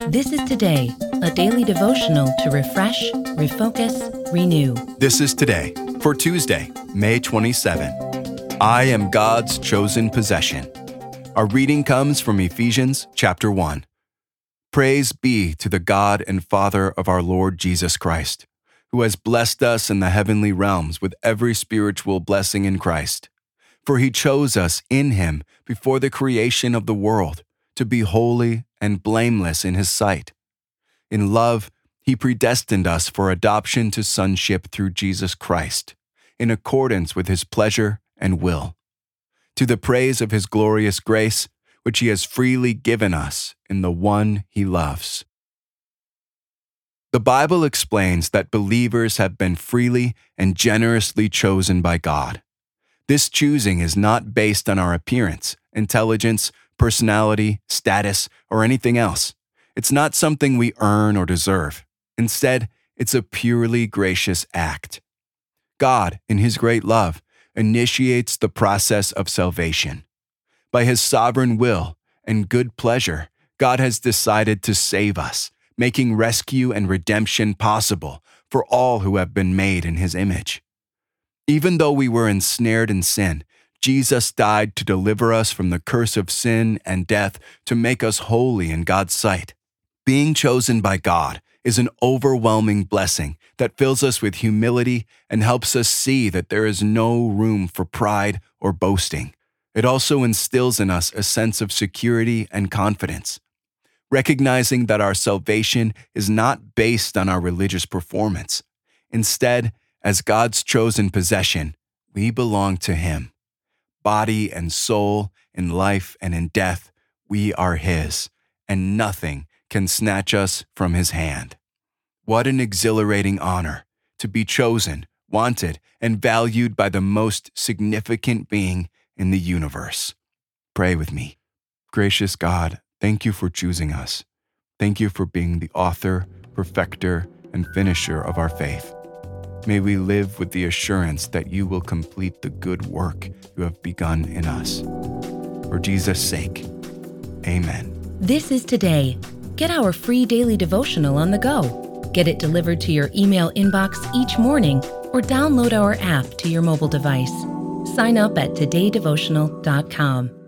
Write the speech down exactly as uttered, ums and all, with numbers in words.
This is Today, a daily devotional to refresh, refocus, renew. This is Today for Tuesday, May twenty-seventh. I am God's chosen possession. Our reading comes from Ephesians chapter one. Praise be to the God and Father of our Lord Jesus Christ, who has blessed us in the heavenly realms with every spiritual blessing in Christ. For he chose us in him before the creation of the world to be holy and blameless in his sight. In love, he predestined us for adoption to sonship through Jesus Christ, in accordance with his pleasure and will, to the praise of his glorious grace, which he has freely given us in the one he loves. The Bible explains that believers have been freely and generously chosen by God. This choosing is not based on our appearance, intelligence, personality, status, or anything else. It's not something we earn or deserve. Instead, it's a purely gracious act. God, in his great love, initiates the process of salvation. By his sovereign will and good pleasure, God has decided to save us, making rescue and redemption possible for all who have been made in his image. Even though we were ensnared in sin, Jesus died to deliver us from the curse of sin and death to make us holy in God's sight. Being chosen by God is an overwhelming blessing that fills us with humility and helps us see that there is no room for pride or boasting. It also instills in us a sense of security and confidence, recognizing that our salvation is not based on our religious performance. Instead, as God's chosen possession, we belong to him. Body and soul, in life and in death, we are his, and nothing can snatch us from his hand. What an exhilarating honor to be chosen, wanted, and valued by the most significant being in the universe. Pray with me. Gracious God, thank you for choosing us. Thank you for being the author, perfecter, and finisher of our faith. May we live with the assurance that you will complete the good work you have begun in us. For Jesus' sake, amen. This is Today. Get our free daily devotional on the go. Get it delivered to your email inbox each morning or download our app to your mobile device. Sign up at today devotional dot com.